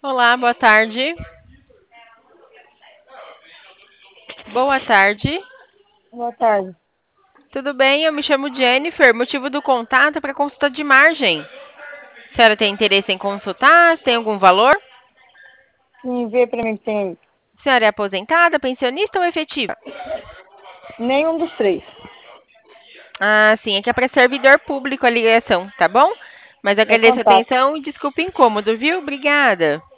Olá, boa tarde. Boa tarde. Boa tarde. Tudo bem? Eu me chamo Jennifer. Motivo do contato é para consulta de margem. A senhora tem interesse em consultar? Tem algum valor? Sim, vê para mim que tem aí. A senhora é aposentada, pensionista ou efetiva? Nenhum dos três. Ah, sim, é que é para servidor público a ligação, tá bom? Mas É agradeço a contato. atenção e desculpe o incômodo, viu? Obrigada.